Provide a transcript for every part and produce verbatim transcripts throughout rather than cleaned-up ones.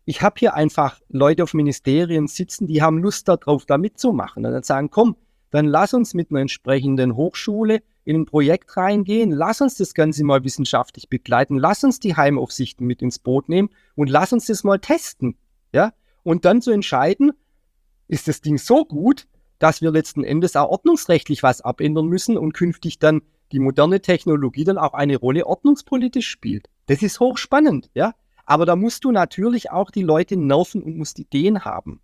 ich habe hier einfach Leute auf Ministerien sitzen, die haben Lust darauf, da mitzumachen. Und dann sagen, komm, dann lass uns mit einer entsprechenden Hochschule in ein Projekt reingehen, lass uns das Ganze mal wissenschaftlich begleiten, lass uns die Heimaufsichten mit ins Boot nehmen und lass uns das mal testen. Ja? Und dann zu entscheiden, ist das Ding so gut, dass wir letzten Endes auch ordnungsrechtlich was abändern müssen und künftig dann die moderne Technologie dann auch eine Rolle ordnungspolitisch spielt. Das ist hochspannend, ja. Aber da musst du natürlich auch die Leute nerven und musst Ideen haben.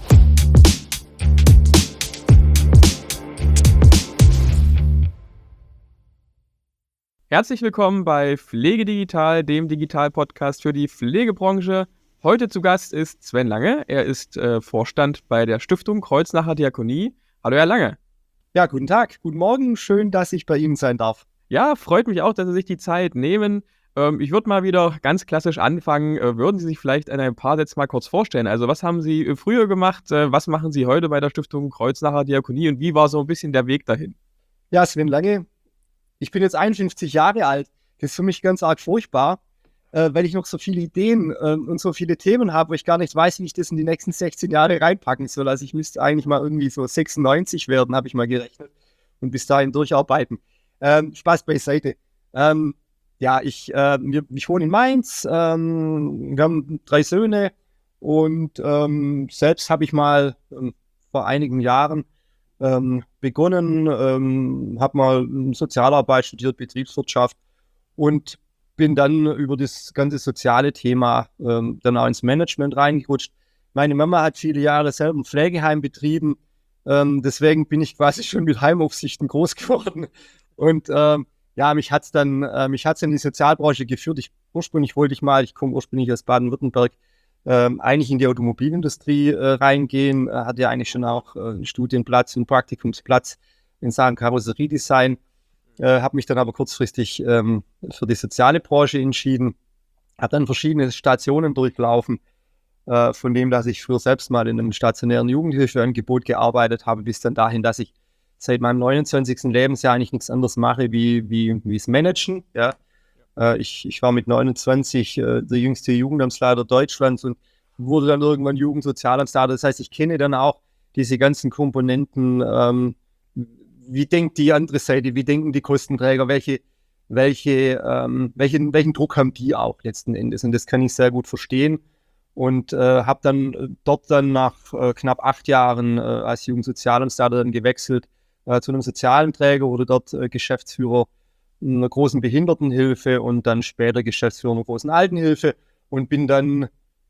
Herzlich willkommen bei Pflege Digital, dem Digital-Podcast für die Pflegebranche. Heute zu Gast ist Sven Lange. Er ist äh, Vorstand bei der Stiftung Kreuznacher Diakonie. Hallo, Herr Lange. Ja, guten Tag, guten Morgen. Schön, dass ich bei Ihnen sein darf. Ja, freut mich auch, dass Sie sich die Zeit nehmen. Ähm, ich würde mal wieder ganz klassisch anfangen. Äh, würden Sie sich vielleicht in ein paar Sätzen mal kurz vorstellen? Also, was haben Sie äh, früher gemacht? Äh, was machen Sie heute bei der Stiftung Kreuznacher Diakonie? Und wie war so ein bisschen der Weg dahin? Ja, Sven Lange. Ich bin jetzt einundfünfzig Jahre alt. Das ist für mich ganz arg furchtbar, äh, weil ich noch so viele Ideen äh, und so viele Themen habe, wo ich gar nicht weiß, wie ich das in die nächsten sechzehn Jahre reinpacken soll. Also ich müsste eigentlich mal irgendwie so sechsundneunzig werden, habe ich mal gerechnet, und bis dahin durcharbeiten. Ähm, Spaß beiseite. Ähm, ja, ich, äh, wir, ich wohne in Mainz, ähm, wir haben drei Söhne und ähm, selbst habe ich mal ähm, vor einigen Jahren ähm, begonnen, ähm, habe mal Sozialarbeit studiert, Betriebswirtschaft und bin dann über das ganze soziale Thema ähm, dann auch ins Management reingerutscht. Meine Mama hat viele Jahre selber ein Pflegeheim betrieben, ähm, deswegen bin ich quasi schon mit Heimaufsichten groß geworden. Und ähm, ja, mich hat es dann, äh, mich hat's in die Sozialbranche geführt. Ich, ursprünglich wollte ich mal, ich komme ursprünglich aus Baden-Württemberg, ähm, eigentlich in die Automobilindustrie äh, reingehen, äh, hatte ja eigentlich schon auch äh, einen Studienplatz, einen Praktikumsplatz in Sachen Karosseriedesign. Äh, habe mich dann aber kurzfristig ähm, für die soziale Branche entschieden, habe dann verschiedene Stationen durchlaufen, äh, von dem, dass ich früher selbst mal in einem stationären Jugendhilfeangebot gearbeitet habe, bis dann dahin, dass ich seit meinem neunundzwanzigsten Lebensjahr eigentlich nichts anderes mache, wie, wie, wie es Managen. Ja. Äh, ich, ich war mit neunundzwanzig äh, der jüngste Jugendamtsleiter Deutschlands und wurde dann irgendwann Jugendsozialamtsleiter. Das heißt, ich kenne dann auch diese ganzen Komponenten. Ähm, wie denkt die andere Seite, wie denken die Kostenträger, welche, welche, ähm, welchen, welchen Druck haben die auch letzten Endes? Und das kann ich sehr gut verstehen. Und äh, habe dann äh, dort dann nach äh, knapp acht Jahren äh, als Jugendsozialamtsleiter dann gewechselt äh, zu einem sozialen Träger, wurde dort äh, Geschäftsführer einer großen Behindertenhilfe und dann später Geschäftsführer einer großen Altenhilfe und bin dann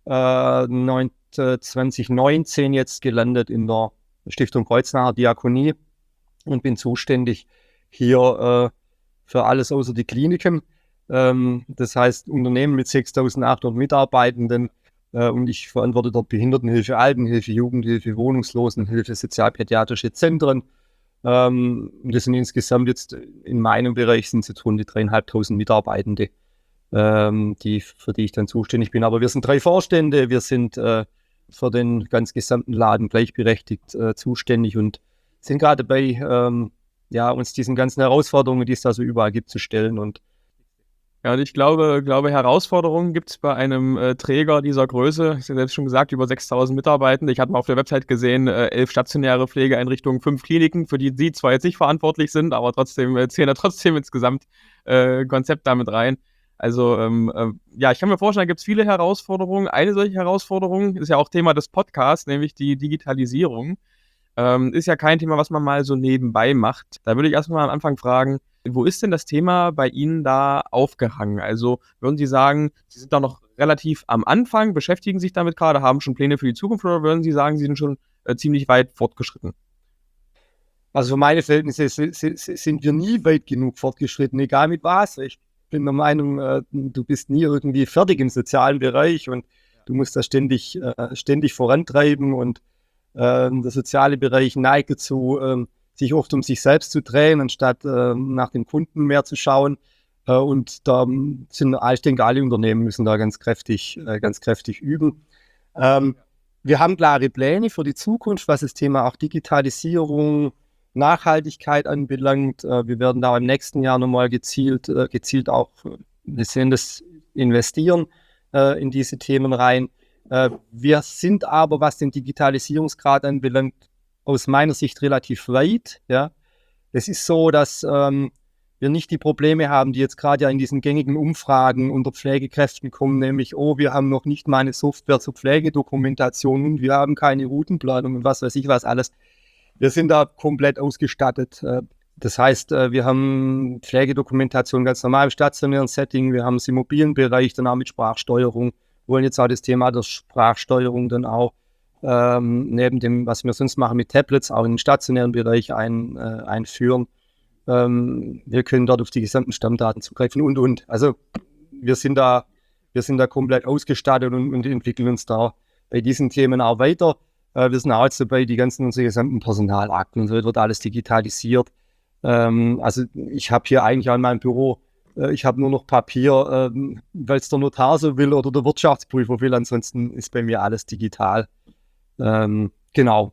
äh, zwanzig neunzehn jetzt gelandet in der Stiftung Kreuznacher Diakonie und bin zuständig hier äh, für alles außer die Kliniken. Ähm, das heißt Unternehmen mit sechstausendachthundert Mitarbeitenden, äh, und ich verantworte dort Behindertenhilfe, Altenhilfe, Jugendhilfe, Wohnungslosenhilfe, sozialpädiatrische Zentren. Ähm, das sind insgesamt jetzt in meinem Bereich sind es jetzt rund dreieinhalbtausend Mitarbeitende, ähm, die, für die ich dann zuständig bin. Aber wir sind drei Vorstände, wir sind äh, für den ganz gesamten Laden gleichberechtigt äh, zuständig und sind gerade dabei, ähm, ja, uns diesen ganzen Herausforderungen, die es da so überall gibt, zu stellen. Und Ja, und ich glaube, glaube Herausforderungen gibt es bei einem äh, Träger dieser Größe. Ich habe selbst schon gesagt, über sechstausend Mitarbeitende. Ich hatte mal auf der Website gesehen, äh, elf stationäre Pflegeeinrichtungen, fünf Kliniken, für die Sie zwar jetzt nicht verantwortlich sind, aber trotzdem äh, zählen da trotzdem ins Gesamtkonzept äh, damit rein. Also ähm, äh, ja, ich kann mir vorstellen, da gibt es viele Herausforderungen. Eine solche Herausforderung ist ja auch Thema des Podcasts, nämlich die Digitalisierung. Ähm, ist ja kein Thema, was man mal so nebenbei macht. Da würde ich erstmal am Anfang fragen, wo ist denn das Thema bei Ihnen da aufgehangen? Also würden Sie sagen, Sie sind da noch relativ am Anfang, beschäftigen sich damit gerade, haben schon Pläne für die Zukunft oder würden Sie sagen, Sie sind schon äh, ziemlich weit fortgeschritten? Also für meine Verhältnisse sind wir nie weit genug fortgeschritten, egal mit was. Ich bin der Meinung, äh, du bist nie irgendwie fertig im sozialen Bereich und du musst das ständig, äh, ständig vorantreiben und äh, der soziale Bereich neigt dazu, äh, sich oft um sich selbst zu drehen, anstatt äh, nach den Kunden mehr zu schauen. Äh, und da sind, ich denke, alle Unternehmen müssen da ganz kräftig, äh, ganz kräftig üben. Ähm, wir haben klare Pläne für die Zukunft, was das Thema auch Digitalisierung, Nachhaltigkeit anbelangt. Äh, wir werden da im nächsten Jahr nochmal gezielt, äh, gezielt auch, wir sehen das investieren äh, in diese Themen rein. Äh, wir sind aber, was den Digitalisierungsgrad anbelangt, aus meiner Sicht relativ weit. Ja. Es ist so, dass ähm, wir nicht die Probleme haben, die jetzt gerade ja in diesen gängigen Umfragen unter Pflegekräften kommen, nämlich, oh, wir haben noch nicht mal eine Software zur Pflegedokumentation und wir haben keine Routenplanung und was weiß ich was alles. Wir sind da komplett ausgestattet. Das heißt, wir haben Pflegedokumentation ganz normal im stationären Setting, wir haben es im mobilen Bereich, dann auch mit Sprachsteuerung, wollen jetzt auch das Thema der Sprachsteuerung dann auch ähm, neben dem, was wir sonst machen mit Tablets, auch in den stationären Bereich ein, äh, einführen. Ähm, wir können dort auf die gesamten Stammdaten zugreifen und, und. Also wir sind da, wir sind da komplett ausgestattet und, und entwickeln uns da bei diesen Themen auch weiter. Äh, wir sind auch jetzt dabei, die ganzen, unsere gesamten Personalakten und so wird alles digitalisiert. Ähm, also ich habe hier eigentlich an meinem Büro, äh, ich habe nur noch Papier, äh, weil es der Notar so will oder der Wirtschaftsprüfer will. Ansonsten ist bei mir alles digital. Ähm, genau.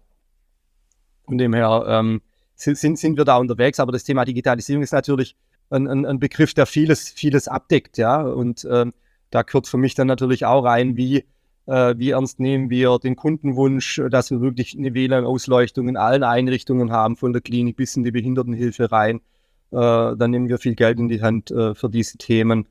Von dem her ähm, sind, sind wir da unterwegs, aber das Thema Digitalisierung ist natürlich ein, ein, ein Begriff, der vieles, vieles abdeckt, ja. Und ähm, da gehört für mich dann natürlich auch rein, wie, äh, wie ernst nehmen wir den Kundenwunsch, dass wir wirklich eine W L A N-Ausleuchtung in allen Einrichtungen haben, von der Klinik bis in die Behindertenhilfe rein. Äh, dann nehmen wir viel Geld in die Hand äh, für diese Themen.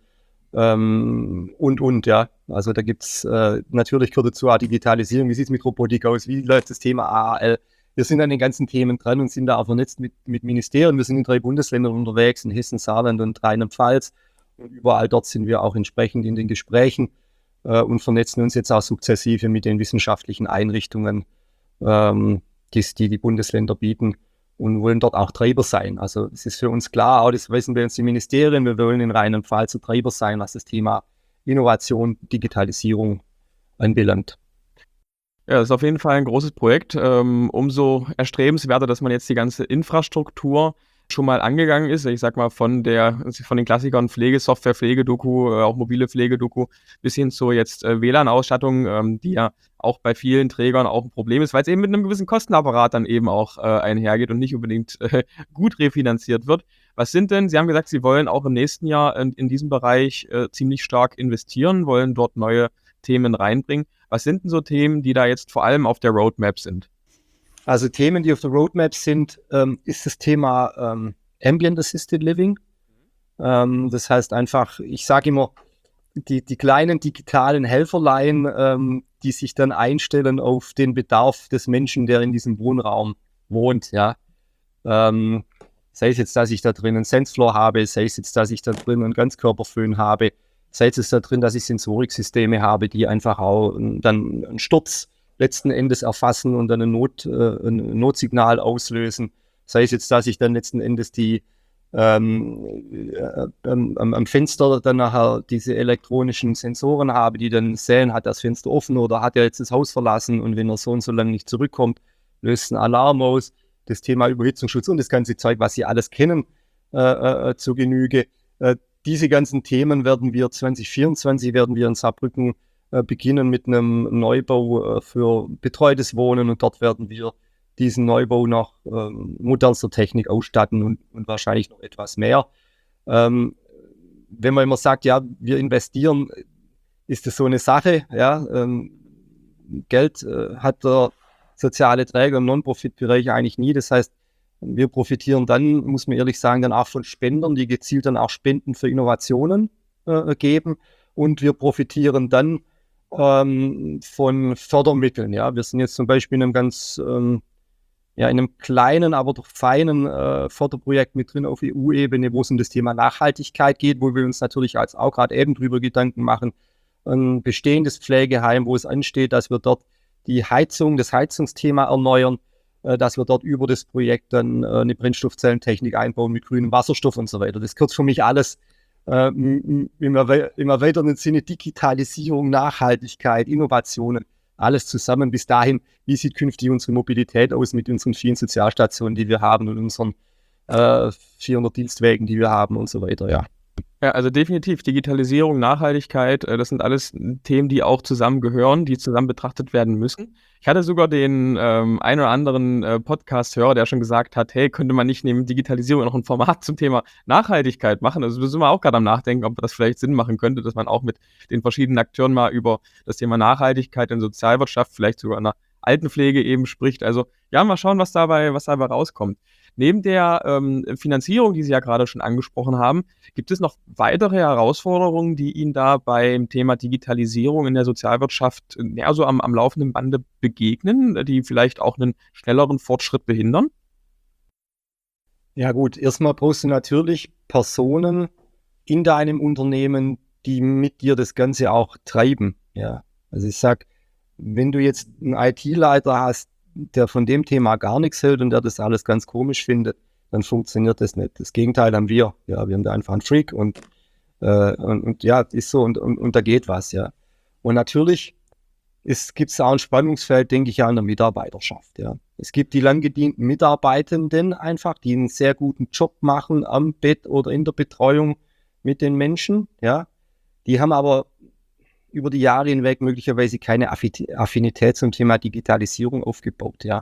Ähm, und, und, ja. Also da gibt es äh, natürlich gehört dazu auch Digitalisierung. Wie sieht es mit Robotik aus? Wie läuft das Thema A A L? Wir sind an den ganzen Themen dran und sind da auch vernetzt mit, mit Ministerien. Wir sind in drei Bundesländern unterwegs, in Hessen, Saarland und Rheinland-Pfalz. Und überall dort sind wir auch entsprechend in den Gesprächen äh, und vernetzen uns jetzt auch sukzessive mit den wissenschaftlichen Einrichtungen, ähm, die, die die Bundesländer bieten und wollen dort auch Treiber sein. Also es ist für uns klar, auch das wissen wir uns die Ministerien, wir wollen in Rheinland-Pfalz Treiber sein, was das Thema Innovation, Digitalisierung anbelangt. Ja, das ist auf jeden Fall ein großes Projekt. Ähm, umso erstrebenswerter, dass man jetzt die ganze Infrastruktur schon mal angegangen ist. Ich sag mal, von der, von den Klassikern Pflegesoftware, Pflegedoku, äh, auch mobile Pflegedoku, bis hin zur jetzt äh, W L A N-Ausstattung, ähm, die ja auch bei vielen Trägern auch ein Problem ist, weil es eben mit einem gewissen Kostenapparat dann eben auch äh, einhergeht und nicht unbedingt äh, gut refinanziert wird. Was sind denn, Sie haben gesagt, Sie wollen auch im nächsten Jahr in, in diesem Bereich äh, ziemlich stark investieren, wollen dort neue Themen reinbringen. Was sind denn so Themen, die da jetzt vor allem auf der Roadmap sind? Also Themen, die auf der Roadmap sind, ähm, ist das Thema ähm, Ambient Assisted Living. Ähm, das heißt einfach, ich sage immer, die, die kleinen digitalen Helferlein, ähm, die sich dann einstellen auf den Bedarf des Menschen, der in diesem Wohnraum wohnt. Ja. Ähm, sei es jetzt, dass ich da drin einen Sensefloor habe, sei es jetzt, dass ich da drin einen Ganzkörperföhn habe, sei es da drin, dass ich Sensoriksysteme habe, die einfach auch dann einen Sturz letzten Endes erfassen und dann ein, Not, äh, ein Notsignal auslösen. Sei es jetzt, dass ich dann letzten Endes die ähm, äh, ähm, am Fenster dann nachher diese elektronischen Sensoren habe, die dann sehen, hat das Fenster offen oder hat er jetzt das Haus verlassen und wenn er so und so lange nicht zurückkommt, löst ein Alarm aus. Das Thema Überhitzungsschutz und das ganze Zeug, was Sie alles kennen, äh, äh, zur Genüge. Äh, diese ganzen Themen werden wir zwanzig vierundzwanzig werden wir in Saarbrücken beginnen mit einem Neubau für betreutes Wohnen und dort werden wir diesen Neubau nach ähm, modernster Technik ausstatten und, und wahrscheinlich noch etwas mehr. Ähm, wenn man immer sagt, ja, wir investieren, ist das so eine Sache. Ja, ähm, Geld äh, hat der soziale Träger im Non-Profit-Bereich eigentlich nie. Das heißt, wir profitieren dann, muss man ehrlich sagen, dann auch von Spendern, die gezielt dann auch Spenden für Innovationen äh, geben und wir profitieren dann Ähm, von Fördermitteln. Ja, wir sind jetzt zum Beispiel in einem ganz, ähm, ja, in einem kleinen, aber doch feinen äh, Förderprojekt mit drin auf E U-Ebene, wo es um das Thema Nachhaltigkeit geht, wo wir uns natürlich als auch gerade eben drüber Gedanken machen. Ein bestehendes Pflegeheim, wo es ansteht, dass wir dort die Heizung, das Heizungsthema erneuern, äh, dass wir dort über das Projekt dann äh, eine Brennstoffzellentechnik einbauen mit grünem Wasserstoff und so weiter. Das gehört für mich alles Äh, im, im, im erweiterten Sinne Digitalisierung, Nachhaltigkeit, Innovationen, alles zusammen. Bis dahin, wie sieht künftig unsere Mobilität aus mit unseren vielen Sozialstationen, die wir haben und unseren äh, vierhundert Dienstwegen, die wir haben und so weiter, ja. Ja, also definitiv. Digitalisierung, Nachhaltigkeit, äh, das sind alles Themen, die auch zusammengehören, die zusammen betrachtet werden müssen. Ich hatte sogar den ähm, ein oder anderen äh, Podcast-Hörer, der schon gesagt hat, hey, könnte man nicht neben Digitalisierung noch ein Format zum Thema Nachhaltigkeit machen? Also da sind wir auch gerade am Nachdenken, ob das vielleicht Sinn machen könnte, dass man auch mit den verschiedenen Akteuren mal über das Thema Nachhaltigkeit in Sozialwirtschaft, vielleicht sogar in der Altenpflege eben spricht. Also ja, mal schauen, was dabei, was dabei rauskommt. Neben der ähm, Finanzierung, die Sie ja gerade schon angesprochen haben, gibt es noch weitere Herausforderungen, die Ihnen da beim Thema Digitalisierung in der Sozialwirtschaft äh, ja, so am, am laufenden Bande begegnen, die vielleicht auch einen schnelleren Fortschritt behindern? Ja gut, erstmal brauchst du natürlich Personen in deinem Unternehmen, die mit dir das Ganze auch treiben. Ja, also ich sag, wenn du jetzt einen I T-Leiter hast, der von dem Thema gar nichts hält und der das alles ganz komisch findet, dann funktioniert das nicht. Das Gegenteil haben wir. Ja, wir haben da einfach einen Freak und, äh, und, und ja, ist so und, und, und da geht was, ja. Und natürlich gibt es auch ein Spannungsfeld, denke ich, ja, in der Mitarbeiterschaft, ja. Es gibt die lang gedienten Mitarbeitenden einfach, die einen sehr guten Job machen am Bett oder in der Betreuung mit den Menschen, ja. Die haben aber über die Jahre hinweg möglicherweise keine Affinität zum Thema Digitalisierung aufgebaut, ja.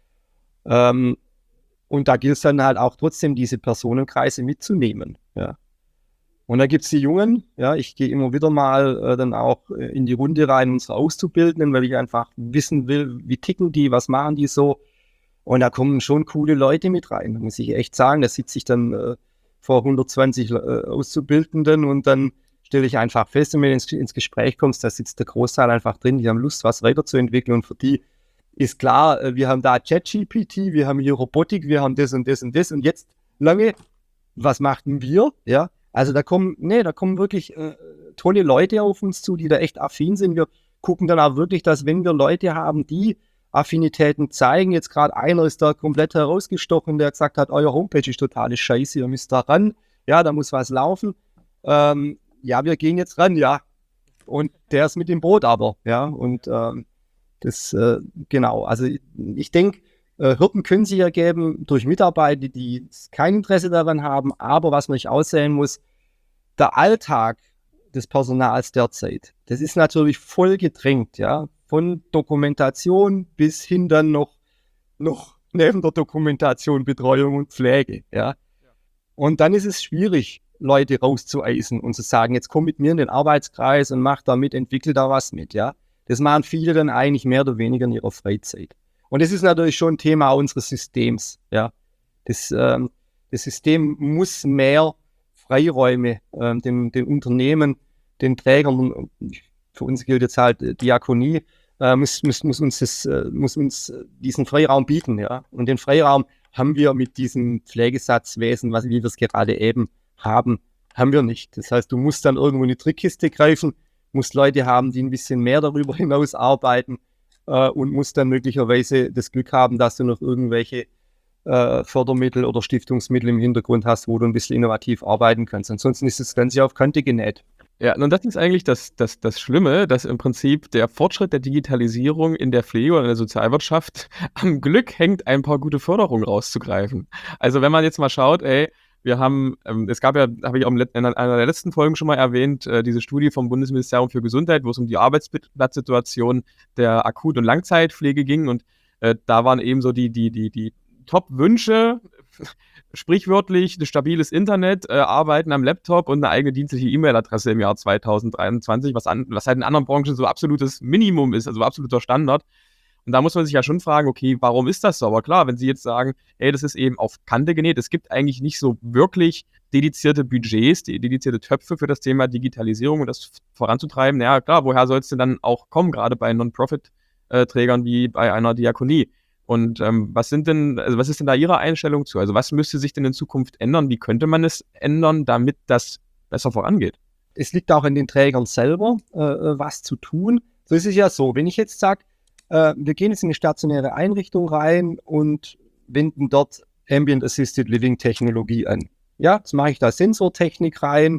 Ähm, und da gilt es dann halt auch trotzdem, diese Personenkreise mitzunehmen, ja. Und da gibt es die Jungen, ja, ich gehe immer wieder mal äh, dann auch äh, in die Runde rein, unsere Auszubildenden, weil ich einfach wissen will, wie ticken die, was machen die so. Und da kommen schon coole Leute mit rein, muss ich echt sagen. Da sitze ich dann äh, vor hundertzwanzig äh, Auszubildenden und dann stelle ich einfach fest, wenn du ins, ins Gespräch kommst, da sitzt der Großteil einfach drin, die haben Lust, was weiterzuentwickeln und für die ist klar, äh, wir haben da ChatGPT, wir haben hier Robotik, wir haben das und das und das und jetzt lange, was machten wir? Ja, also da kommen, nee, da kommen wirklich äh, tolle Leute auf uns zu, die da echt affin sind. Wir gucken dann auch wirklich, dass wenn wir Leute haben, die Affinitäten zeigen, jetzt gerade einer ist da komplett herausgestochen, der gesagt hat, euer Homepage ist totale Scheiße, ihr müsst da ran, ja, da muss was laufen. Ähm, ja, wir gehen jetzt ran, ja. Und der ist mit dem Boot aber, ja. Und ähm, das, äh, genau, also ich, ich denke, äh, Hürden können sich ergeben durch Mitarbeiter, die kein Interesse daran haben, aber was man nicht aussehen muss, der Alltag des Personals derzeit, das ist natürlich voll gedrängt, ja, von Dokumentation bis hin dann noch, noch neben der Dokumentation Betreuung und Pflege, ja. Und dann ist es schwierig, Leute rauszueisen und zu sagen, jetzt komm mit mir in den Arbeitskreis und mach da mit, entwickel da was mit, ja. Das machen viele dann eigentlich mehr oder weniger in ihrer Freizeit. Und das ist natürlich schon ein Thema unseres Systems, ja. Das, ähm, das System muss mehr Freiräume ähm, den, den Unternehmen, den Trägern, für uns gilt jetzt halt Diakonie, äh, muss, muss, muss, uns das, äh, muss uns diesen Freiraum bieten, ja. Und den Freiraum haben wir mit diesem Pflegesatzwesen, was, wie wir es gerade eben haben, haben wir nicht. Das heißt, du musst dann irgendwo in die Trickkiste greifen, musst Leute haben, die ein bisschen mehr darüber hinaus arbeiten äh, und musst dann möglicherweise das Glück haben, dass du noch irgendwelche äh, Fördermittel oder Stiftungsmittel im Hintergrund hast, wo du ein bisschen innovativ arbeiten kannst. Ansonsten ist das Ganze auf Kante genäht. Ja, und das ist eigentlich das, das, das Schlimme, dass im Prinzip der Fortschritt der Digitalisierung in der Pflege oder in der Sozialwirtschaft am Glück hängt, ein paar gute Förderungen rauszugreifen. Also wenn man jetzt mal schaut, ey, wir haben, ähm, es gab ja, habe ich auch in einer der letzten Folgen schon mal erwähnt, äh, diese Studie vom Bundesministerium für Gesundheit, wo es um die Arbeitsplatzsituation der Akut- und Langzeitpflege ging. Und äh, da waren eben so die, die, die, die Top-Wünsche, sprichwörtlich ein stabiles Internet, äh, Arbeiten am Laptop und eine eigene dienstliche E-Mail-Adresse im Jahr zweitausenddreiundzwanzig, was, an, was halt in anderen Branchen so absolutes Minimum ist, also absoluter Standard. Und da muss man sich ja schon fragen, okay, warum ist das so? Aber klar, wenn Sie jetzt sagen, hey, das ist eben auf Kante genäht, es gibt eigentlich nicht so wirklich dedizierte Budgets, die dedizierte Töpfe für das Thema Digitalisierung und das voranzutreiben, ja klar, woher soll es denn dann auch kommen, gerade bei Non-Profit-Trägern wie bei einer Diakonie? Und ähm, was sind denn, also was ist denn da Ihre Einstellung zu? Also was müsste sich denn in Zukunft ändern? Wie könnte man es ändern, damit das besser vorangeht? Es liegt auch an den Trägern selber, äh, was zu tun. So ist es ja so, wenn ich jetzt sage, äh, wir gehen jetzt in eine stationäre Einrichtung rein und wenden dort Ambient Assisted Living Technologie an. Ja, jetzt mache ich da Sensortechnik rein,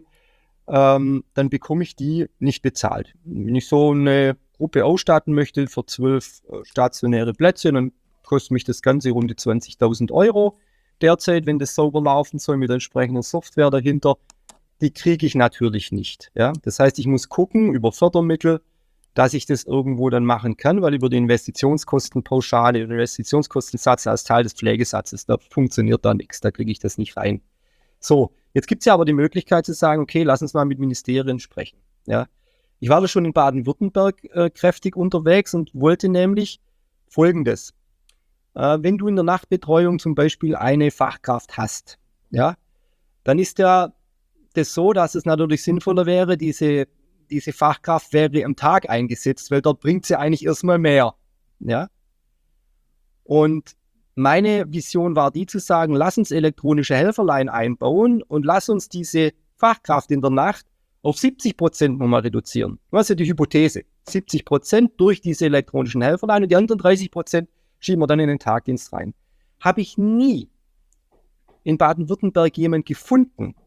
ähm, dann bekomme ich die nicht bezahlt. Wenn ich so eine Gruppe ausstatten möchte für zwölf äh, stationäre Plätze, dann kostet mich das Ganze rund zwanzigtausend Euro derzeit, wenn das sauber laufen soll mit entsprechender Software dahinter. die kriege ich natürlich nicht. Ja? Das heißt, ich muss gucken über Fördermittel, dass ich das irgendwo dann machen kann, weil über die Investitionskostenpauschale, den Investitionskostensatz als Teil des Pflegesatzes, da funktioniert da nichts, da kriege ich das nicht rein. So, jetzt gibt es ja aber die Möglichkeit zu sagen, okay, lass uns mal mit Ministerien sprechen. Ja? Ich war da schon in Baden-Württemberg äh, kräftig unterwegs und wollte nämlich Folgendes. Äh, wenn du in der Nachtbetreuung zum Beispiel eine Fachkraft hast, ja, dann ist ja das so, dass es natürlich sinnvoller wäre, diese diese Fachkraft wäre am Tag eingesetzt, weil dort bringt sie eigentlich erstmal mehr. Ja? Und meine Vision war die zu sagen, lass uns elektronische Helferlein einbauen und lass uns diese Fachkraft in der Nacht auf siebzig Prozent nochmal reduzieren. Das ist ja die Hypothese. siebzig Prozent durch diese elektronischen Helferlein und die anderen dreißig Prozent schieben wir dann in den Tagdienst rein. Habe ich nie in Baden-Württemberg jemand gefunden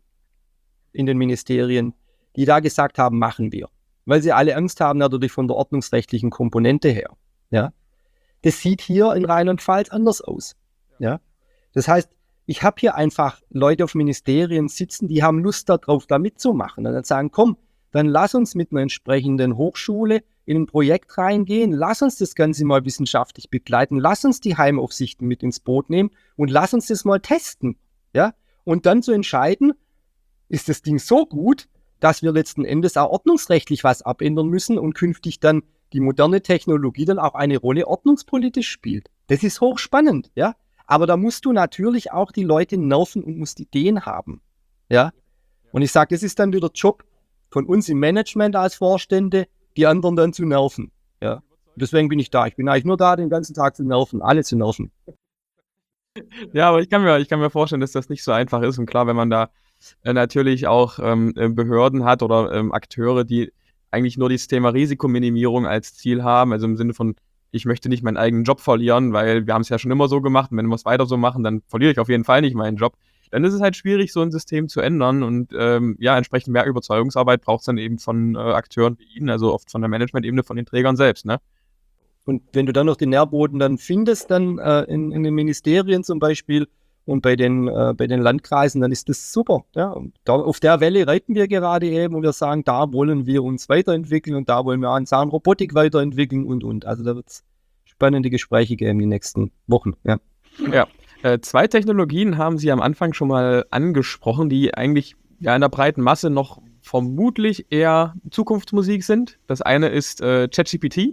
in den Ministerien, die da gesagt haben, machen wir. Weil sie alle Angst haben, natürlich von der ordnungsrechtlichen Komponente her. Ja? Das sieht hier in Rheinland-Pfalz anders aus. Ja? Das heißt, ich habe hier einfach Leute auf Ministerien sitzen, die haben Lust darauf, da mitzumachen. Und dann sagen, komm, dann lass uns mit einer entsprechenden Hochschule in ein Projekt reingehen, lass uns das Ganze mal wissenschaftlich begleiten, lass uns die Heimaufsichten mit ins Boot nehmen und lass uns das mal testen. Ja? Und dann zu entscheiden, ist das Ding so gut, dass wir letzten Endes auch ordnungsrechtlich was abändern müssen und künftig dann die moderne Technologie dann auch eine Rolle ordnungspolitisch spielt. Das ist hochspannend, ja. Aber da musst du natürlich auch die Leute nerven und musst Ideen haben, ja. Und ich sage, das ist dann wieder Job von uns im Management als Vorstände, die anderen dann zu nerven, ja. Deswegen bin ich da. Ich bin eigentlich nur da, den ganzen Tag zu nerven, alle zu nerven. Ja, aber ich kann mir, ich kann mir vorstellen, dass das nicht so einfach ist. Und klar, wenn man da äh, natürlich auch ähm, äh, Behörden hat oder ähm, Akteure, die eigentlich nur dieses Thema Risikominimierung als Ziel haben, also im Sinne von, ich möchte nicht meinen eigenen Job verlieren, weil wir haben es ja schon immer so gemacht und wenn wir es weiter so machen, dann verliere ich auf jeden Fall nicht meinen Job. Dann ist es halt schwierig, so ein System zu ändern und ähm, ja, entsprechend mehr Überzeugungsarbeit braucht es dann eben von äh, Akteuren wie Ihnen, also oft von der Management-Ebene, von den Trägern selbst, ne? Und wenn du dann noch den Nährboden dann findest, dann äh, in, in den Ministerien zum Beispiel und bei den, äh, bei den Landkreisen, dann ist das super. Ja? Und da, auf der Welle reiten wir gerade eben und wir sagen, da wollen wir uns weiterentwickeln und da wollen wir an Sachen Robotik weiterentwickeln und, und. Also da wird es spannende Gespräche geben in den nächsten Wochen. Ja, ja. Äh, zwei Technologien haben Sie am Anfang schon mal angesprochen, die eigentlich ja in der breiten Masse noch vermutlich eher Zukunftsmusik sind. Das eine ist äh, ChatGPT.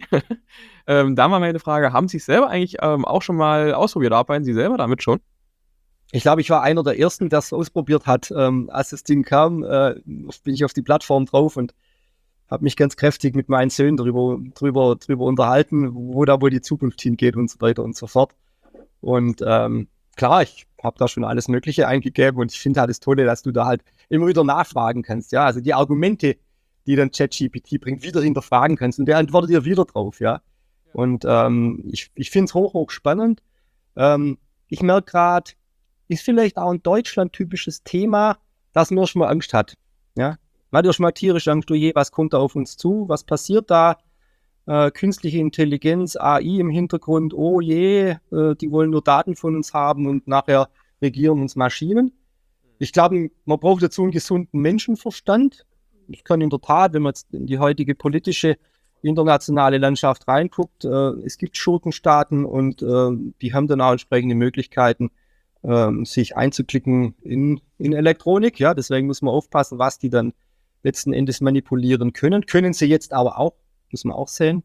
ähm, da mal meine Frage, haben Sie es selber eigentlich ähm, auch schon mal ausprobiert? Arbeiten Sie selber damit schon? Ich glaube, ich war einer der Ersten, der es ausprobiert hat. Ähm, als das Ding kam, äh, bin ich auf die Plattform drauf und habe mich ganz kräftig mit meinen Söhnen darüber, drüber, drüber unterhalten, wo da wohl die Zukunft hingeht und so weiter und so fort. Und ähm, klar, ich habe da schon alles Mögliche eingegeben und ich finde halt das Tolle, dass du da halt immer wieder nachfragen kannst. Ja, also die Argumente, die dann ChatGPT bringt, wieder hinterfragen kannst und der antwortet dir wieder drauf. Ja, und ähm, ich, ich finde es hoch, hoch spannend. Ähm, ich merke gerade, ist vielleicht auch ein Deutschland-typisches Thema, dass man schon mal Angst hat. Ja, man hat ja schon mal tierisch Angst, oh je, was kommt da auf uns zu? Was passiert da? Äh, künstliche Intelligenz, A I im Hintergrund, oh je, äh, die wollen nur Daten von uns haben und nachher regieren uns Maschinen. Ich glaube, man braucht dazu einen gesunden Menschenverstand. Ich kann in der Tat, wenn man jetzt in die heutige politische internationale Landschaft reinguckt, äh, es gibt Schurkenstaaten und äh, die haben dann auch entsprechende Möglichkeiten, äh, sich einzuklicken in, in Elektronik. Ja, deswegen muss man aufpassen, was die dann letzten Endes manipulieren können. Können sie jetzt aber auch, muss man auch sehen.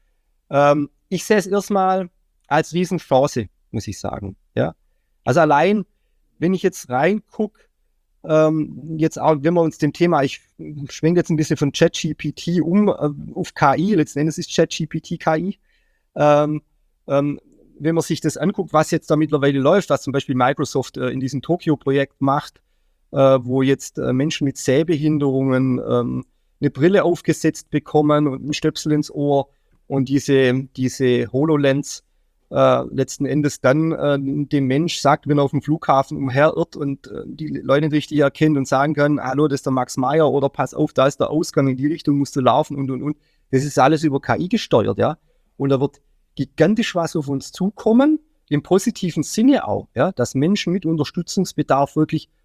Ähm, ich sehe es erstmal als Riesenchance, muss ich sagen. Ja? Also allein, wenn ich jetzt reingucke, ähm, jetzt auch, wenn wir uns dem Thema, ich schwenke jetzt ein bisschen von ChatGPT um äh, auf K I, letzten Endes ist ChatGPT K I. Ähm, ähm, wenn man sich das anguckt, was jetzt da mittlerweile läuft, was zum Beispiel Microsoft äh, in diesem Tokio-Projekt macht, äh, wo jetzt äh, Menschen mit Sehbehinderungen ähm, eine Brille aufgesetzt bekommen und ein Stöpsel ins Ohr und diese, diese HoloLens äh, letzten Endes dann äh, dem Mensch sagt, wenn er auf dem Flughafen umherirrt und äh, die Leute nicht richtig erkennt und sagen kann, hallo, das ist der Max Meyer oder pass auf, da ist der Ausgang, in die Richtung musst du laufen und, und, und. Das ist alles über K I gesteuert, ja. Und da wird gigantisch was auf uns zukommen, im positiven Sinne auch, ja, dass Menschen mit Unterstützungsbedarf wirklich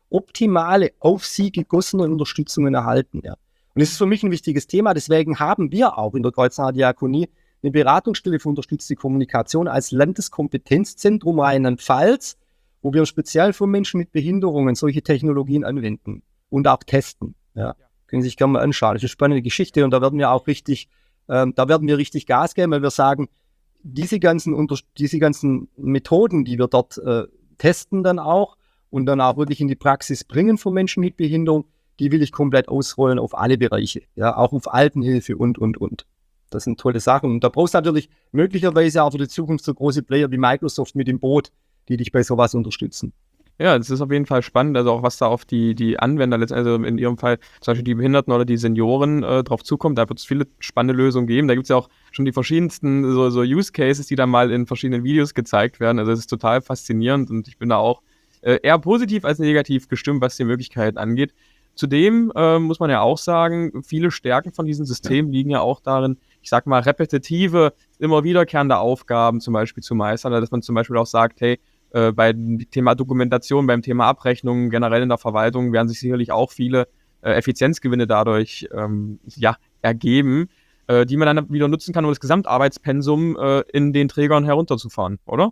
optimale, auf sie gegossene Unterstützungen erhalten. Ja. Und das ist für mich ein wichtiges Thema. Deswegen haben wir auch in der Kreuznacher Diakonie eine Beratungsstelle für unterstützte Kommunikation als Landeskompetenzzentrum Rheinland-Pfalz, wo wir speziell für Menschen mit Behinderungen solche Technologien anwenden und auch testen. Ja. Können Sie sich gerne mal anschauen. Das ist eine spannende Geschichte und da werden wir auch richtig, ähm, da werden wir richtig Gas geben, weil wir sagen, diese ganzen, Unter- diese ganzen Methoden, die wir dort äh, testen dann auch und dann auch wirklich in die Praxis bringen für Menschen mit Behinderung, die will ich komplett ausrollen auf alle Bereiche, ja, auch auf Altenhilfe und, und, und. Das sind tolle Sachen. Und da brauchst du natürlich möglicherweise auch für die Zukunft so große Player wie Microsoft mit dem Boot, die dich bei sowas unterstützen. Ja, das ist auf jeden Fall spannend, also auch was da auf die, die Anwender, also in ihrem Fall zum Beispiel die Behinderten oder die Senioren äh, drauf zukommt, da wird es viele spannende Lösungen geben. Da gibt es ja auch schon die verschiedensten so, so Use Cases, die dann mal in verschiedenen Videos gezeigt werden. Also es ist total faszinierend und ich bin da auch äh, eher positiv als negativ gestimmt, was die Möglichkeiten angeht. Zudem äh, muss man ja auch sagen, viele Stärken von diesem System liegen ja auch darin, ich sag mal, repetitive, immer wiederkehrende Aufgaben zum Beispiel zu meistern, dass man zum Beispiel auch sagt, hey, äh, beim Thema Dokumentation, beim Thema Abrechnung, generell in der Verwaltung werden sich sicherlich auch viele äh, Effizienzgewinne dadurch ähm, ja, ergeben, äh, die man dann wieder nutzen kann, um das Gesamtarbeitspensum äh, in den Trägern herunterzufahren, oder?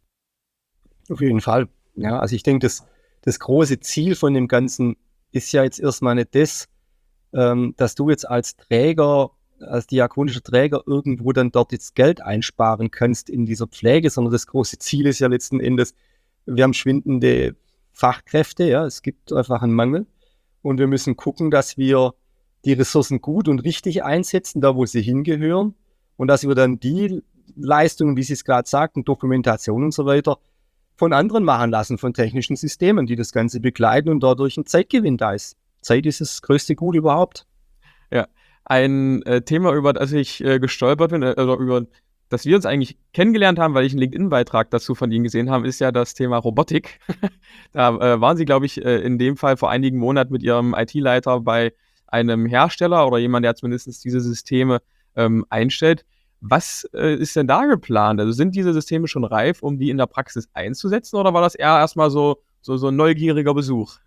Auf jeden Fall. Ja, also ich denke, das, das große Ziel von dem Ganzen ist ja jetzt erstmal nicht das, ähm, dass du jetzt als Träger, als diakonischer Träger irgendwo dann dort jetzt Geld einsparen kannst in dieser Pflege, sondern das große Ziel ist ja letzten Endes, wir haben schwindende Fachkräfte, ja, es gibt einfach einen Mangel und wir müssen gucken, dass wir die Ressourcen gut und richtig einsetzen, da wo sie hingehören und dass wir dann die Leistungen, wie Sie es gerade sagten, Dokumentation und so weiter, von anderen machen lassen, von technischen Systemen, die das Ganze begleiten und dadurch ein Zeitgewinn da ist. Zeit ist das größte Gut überhaupt. Ja, ein äh, Thema, über das ich äh, gestolpert bin, äh, also über das wir uns eigentlich kennengelernt haben, weil ich einen LinkedIn-Beitrag dazu von Ihnen gesehen habe, ist ja das Thema Robotik. Da äh, waren Sie, glaube ich, äh, in dem Fall vor einigen Monaten mit Ihrem I T-Leiter bei einem Hersteller oder jemand, der zumindest diese Systeme ähm, einstellt. Was äh, ist denn da geplant? Also sind diese Systeme schon reif, um die in der Praxis einzusetzen, oder war das eher erstmal so, so, so ein neugieriger Besuch?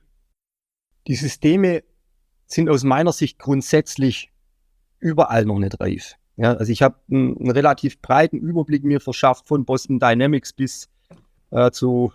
Die Systeme sind aus meiner Sicht grundsätzlich überall noch nicht reif. Ja, also ich habe einen, einen relativ breiten Überblick mir verschafft von Boston Dynamics bis äh, zu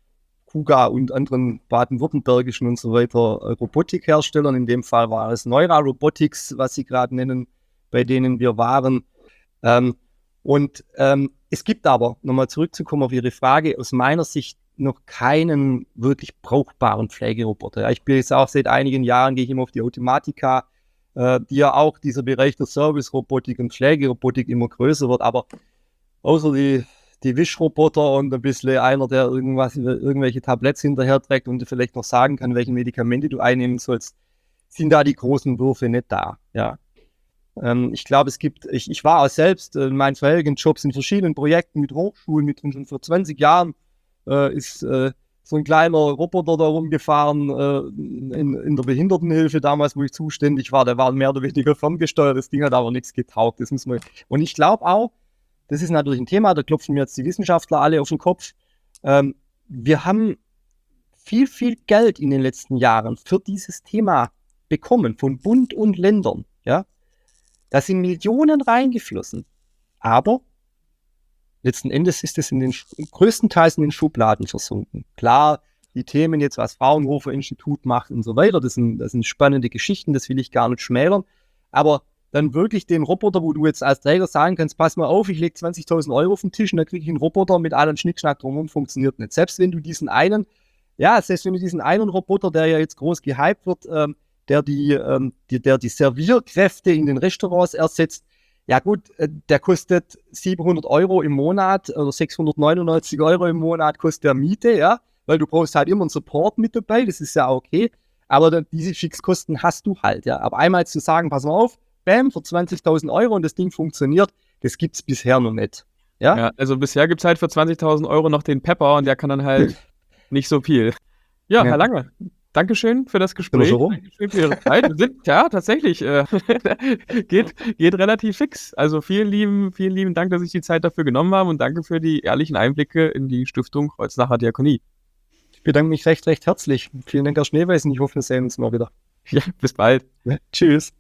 KUKA und anderen baden-württembergischen und so weiter äh, Robotikherstellern. In dem Fall war es Neura Robotics, was Sie gerade nennen, bei denen wir waren. Ähm, und ähm, es gibt aber, nochmal zurückzukommen auf Ihre Frage, aus meiner Sicht noch keinen wirklich brauchbaren Pflegeroboter. Ja, ich bin jetzt auch seit einigen Jahren, gehe ich immer auf die Automatika, äh, die ja auch dieser Bereich der Service-Robotik und Pflegerobotik immer größer wird, aber außer die, die Wischroboter und ein bisschen einer, der irgendwas, irgendwelche Tabletts hinterher trägt und vielleicht noch sagen kann, welche Medikamente du einnehmen sollst, sind da die großen Würfe nicht da. Ja. Ähm, ich glaube, es gibt, ich, ich war auch selbst in meinen vorherigen Jobs in verschiedenen Projekten mit Hochschulen, mit schon vor zwanzig Jahren äh, ist äh, so ein kleiner Roboter da rumgefahren äh, in, in der Behindertenhilfe damals, wo ich zuständig war. Der war mehr oder weniger ferngesteuert, das Ding hat aber nichts getaugt. Das muss man, und ich glaube auch, das ist natürlich ein Thema, da klopfen mir jetzt die Wissenschaftler alle auf den Kopf. Ähm, wir haben viel, viel Geld in den letzten Jahren für dieses Thema bekommen, von Bund und Ländern. Ja? Da sind Millionen reingeflossen. Aber letzten Endes ist es in den größtenteils in den Schubladen versunken. Klar, die Themen jetzt, was Fraunhofer Institut macht und so weiter, das sind, das sind spannende Geschichten, das will ich gar nicht schmälern. Aber dann wirklich den Roboter, wo du jetzt als Träger sagen kannst, pass mal auf, ich lege zwanzigtausend Euro auf den Tisch und dann kriege ich einen Roboter mit allem Schnickschnack drumherum, funktioniert nicht. Selbst wenn du diesen einen, ja, selbst wenn du diesen einen Roboter, der ja jetzt groß gehypt wird, ähm, der die, ähm, die, der die Servierkräfte in den Restaurants ersetzt, ja gut, äh, der kostet siebenhundert Euro im Monat oder sechshundertneunundneunzig Euro im Monat kostet der Miete, ja, weil du brauchst halt immer einen Support mit dabei, das ist ja okay, aber dann, diese Fixkosten hast du halt, ja. Aber einmal zu sagen, pass mal auf, bam, für zwanzigtausend Euro und das Ding funktioniert, das gibt's bisher noch nicht, ja. Ja, also bisher gibt es halt für zwanzigtausend Euro noch den Pepper und der kann dann halt nicht so viel. Ja, Ja. Herr Lange, Dankeschön für das Gespräch. Sind wir schon rum? Dankeschön für Ihre Zeit. Wir sind, ja, tatsächlich, äh, geht, geht relativ fix. Also vielen lieben, vielen lieben Dank, dass Sie sich die Zeit dafür genommen haben und danke für die ehrlichen Einblicke in die Stiftung Kreuznacher Diakonie. Ich bedanke mich recht, recht herzlich. Vielen Dank, Herr Schneeweisen. Ich hoffe, wir sehen uns mal wieder. Ja, bis bald. Ja, tschüss.